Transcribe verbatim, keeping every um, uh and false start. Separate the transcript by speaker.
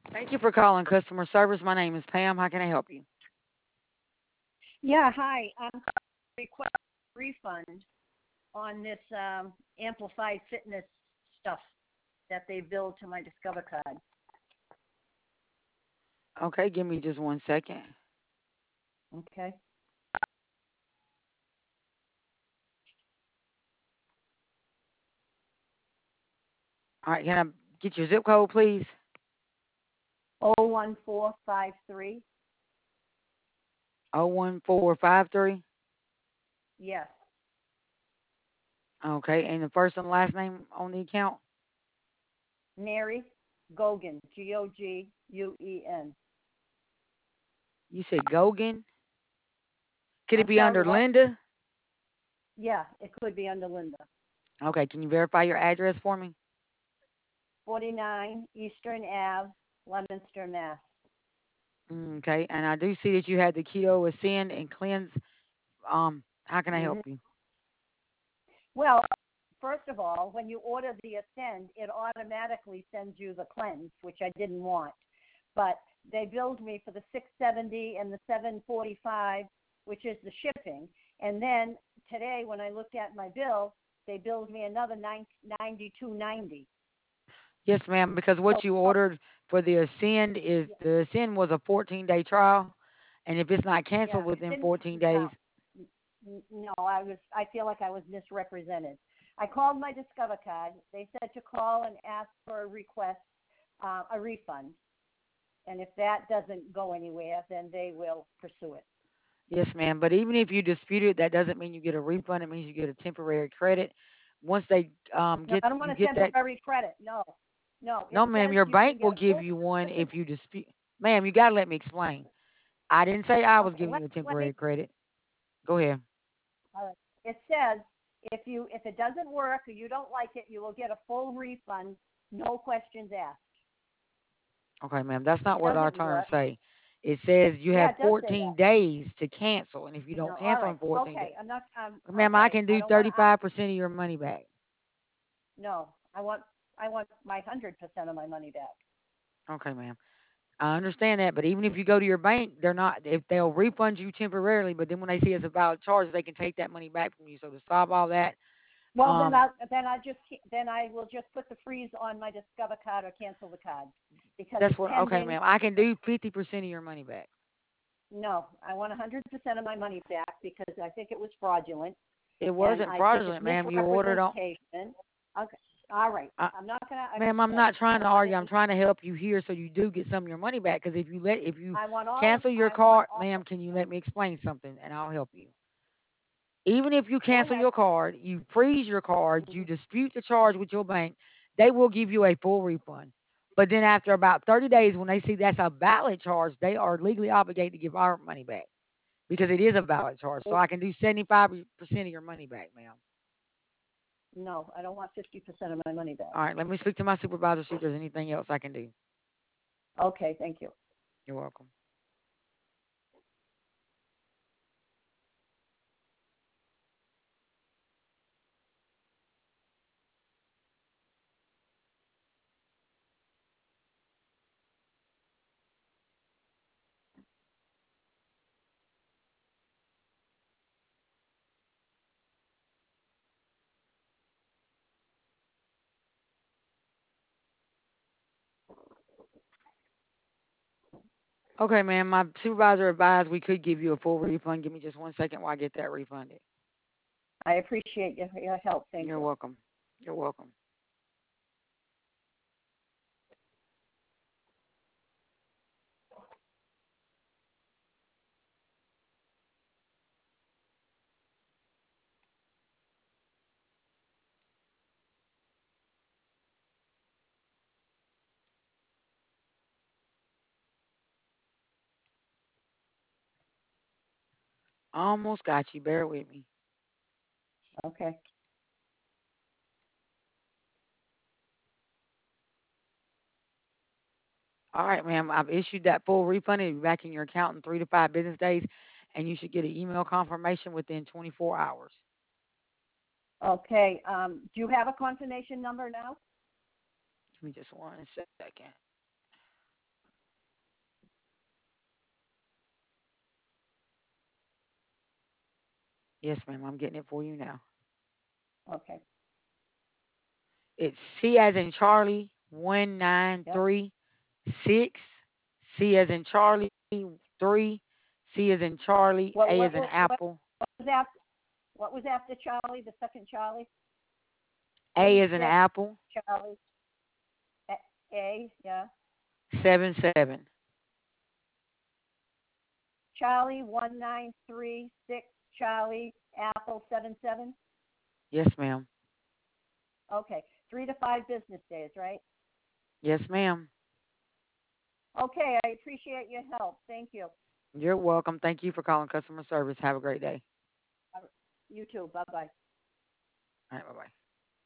Speaker 1: Thank you for calling customer service. My name is Pam. How can I help you?
Speaker 2: Yeah, hi. I'm request a refund on this um, amplified fitness stuff that they billed to my Discover card.
Speaker 1: Okay, give me just one second.
Speaker 2: Okay.
Speaker 1: All right, can I get your zip code, please?
Speaker 2: Oh one four five three.
Speaker 1: Oh one four five three.
Speaker 2: Yes.
Speaker 1: Okay, and the first and last name on the account?
Speaker 2: Mary Gogan. G O G U E N.
Speaker 1: You said Gogan. Could it
Speaker 2: I'm
Speaker 1: be
Speaker 2: sorry,
Speaker 1: under
Speaker 2: what?
Speaker 1: Linda?
Speaker 2: Yeah, it could be under Linda.
Speaker 1: Okay, can you verify your address for me?
Speaker 2: forty-nine Eastern Ave, Leominster, Mass.
Speaker 1: Okay, and I do see that you had the keto ascend and cleanse. Um, how can I help
Speaker 2: hmm
Speaker 1: you?
Speaker 2: Well, first of all, when you order the Ascend, it automatically sends you the cleanse, which I didn't want. But they billed me for the six seventy and the seven forty-five, which is the shipping. And then today, when I looked at my bill, they billed me another ninety-two ninety.
Speaker 1: Yes, ma'am, because what
Speaker 2: So
Speaker 1: you ordered for the ascend is
Speaker 2: yeah,
Speaker 1: the ascend was a fourteen day trial, and if it's not
Speaker 2: yeah,
Speaker 1: canceled
Speaker 2: it
Speaker 1: within
Speaker 2: didn't.
Speaker 1: fourteen days,
Speaker 2: No, no, I was. I feel like I was misrepresented. I called my Discover card. They said to call and ask for a request, uh, a refund. And if that doesn't go anywhere, then they will pursue it.
Speaker 1: yes, ma'am. But even if you dispute it, that doesn't mean you get a refund. It means you get a temporary credit. Once they um
Speaker 2: No,
Speaker 1: get
Speaker 2: I don't want
Speaker 1: you
Speaker 2: a
Speaker 1: get that,
Speaker 2: temporary credit. No, no. It
Speaker 1: no, ma'am,
Speaker 2: says
Speaker 1: your
Speaker 2: you can
Speaker 1: bank will
Speaker 2: get a
Speaker 1: give
Speaker 2: full
Speaker 1: you one
Speaker 2: fifty
Speaker 1: if
Speaker 2: percent.
Speaker 1: you dispute. Ma'am, you gotta let me explain. I didn't say I was
Speaker 2: Okay,
Speaker 1: giving
Speaker 2: let,
Speaker 1: you a
Speaker 2: let me.
Speaker 1: temporary credit. Go ahead.
Speaker 2: Uh, it says if you if it doesn't work or you don't like it, you will get a full refund, no questions asked.
Speaker 1: Okay, ma'am, that's
Speaker 2: If
Speaker 1: not
Speaker 2: it
Speaker 1: what our
Speaker 2: doesn't
Speaker 1: terms
Speaker 2: work,
Speaker 1: say. It says you
Speaker 2: yeah,
Speaker 1: have
Speaker 2: it does say
Speaker 1: fourteen
Speaker 2: that.
Speaker 1: days to cancel, and if you
Speaker 2: No,
Speaker 1: don't
Speaker 2: all
Speaker 1: cancel
Speaker 2: right.
Speaker 1: in fourteen days,
Speaker 2: Okay, I'm not. Um.
Speaker 1: ma'am, I
Speaker 2: Okay,
Speaker 1: can
Speaker 2: I
Speaker 1: do
Speaker 2: don't want to. I,
Speaker 1: thirty-five percent of your money back.
Speaker 2: no, I want. I want my hundred percent of my money back.
Speaker 1: Okay, ma'am. I understand that, but even if you go to your bank, they're not if they'll refund you temporarily, but then when they see it's a valid charge, they can take that money back from you. So to stop all that,
Speaker 2: Well, then
Speaker 1: um,
Speaker 2: I then I just then I will just put the freeze on my Discover card or cancel the card because
Speaker 1: that's
Speaker 2: it's
Speaker 1: what. Okay,
Speaker 2: pending.
Speaker 1: ma'am, I can do fifty percent of your money back.
Speaker 2: No, I want one hundred percent of my money back because I think it was fraudulent
Speaker 1: It
Speaker 2: and
Speaker 1: wasn't
Speaker 2: I think it's
Speaker 1: fraudulent, ma'am. You ordered on.
Speaker 2: misrepresentation. Okay, all right.
Speaker 1: I,
Speaker 2: I'm not gonna. I,
Speaker 1: ma'am, I'm
Speaker 2: okay,
Speaker 1: not trying
Speaker 2: I
Speaker 1: to
Speaker 2: want
Speaker 1: argue.
Speaker 2: it.
Speaker 1: I'm trying to help you here so you do get some of your money back. Because if you let, if you
Speaker 2: I want all of.
Speaker 1: cancel your
Speaker 2: I want
Speaker 1: card,
Speaker 2: all.
Speaker 1: ma'am, can you let me explain something and I'll help you. Even if you
Speaker 2: Go
Speaker 1: cancel
Speaker 2: ahead.
Speaker 1: your card, you freeze your card, you
Speaker 2: Mhm.
Speaker 1: dispute the charge with your bank, they will give you a full refund. But then after about thirty days, when they see that's a valid charge, they are legally obligated to give our money back because it is a valid charge. So I can do seventy-five percent of your money back, ma'am.
Speaker 2: No, I don't want fifty percent of my money back.
Speaker 1: All right, let me speak to my supervisor, see if there's anything else I can do.
Speaker 2: Okay, thank you.
Speaker 1: You're welcome. Okay, ma'am, my supervisor advised we could give you a full refund. Give me just one second while I get that refunded.
Speaker 2: I appreciate your, your help. Thank
Speaker 1: You're
Speaker 2: you.
Speaker 1: welcome. You're welcome. Almost got you. Bear with me.
Speaker 2: Okay.
Speaker 1: All right, ma'am. I've issued that full refund. It'll be back in your account in three to five business days, and you should get an email confirmation within twenty-four hours.
Speaker 2: Okay. Um, do you have a confirmation number now?
Speaker 1: Give me just one second. Yes, ma'am. I'm getting it for you now.
Speaker 2: Okay.
Speaker 1: It's C as in Charlie, one nine
Speaker 2: Yep.
Speaker 1: three six. C as in Charlie, three. C as in Charlie,
Speaker 2: What
Speaker 1: A
Speaker 2: what
Speaker 1: as in
Speaker 2: what what
Speaker 1: Apple,
Speaker 2: was after what was after Charlie? The second Charlie.
Speaker 1: A
Speaker 2: Three
Speaker 1: as in
Speaker 2: six
Speaker 1: Apple,
Speaker 2: Charlie. A, A yeah.
Speaker 1: seven seven.
Speaker 2: Charlie one nine three six Charlie Apple seven seven.
Speaker 1: Yes, ma'am.
Speaker 2: Okay, three to five business days, right?
Speaker 1: Yes, ma'am.
Speaker 2: Okay, I appreciate your help. Thank you.
Speaker 1: You're welcome. Thank you for calling customer service. Have a great day.
Speaker 2: You too. Bye bye.
Speaker 1: All right, bye bye.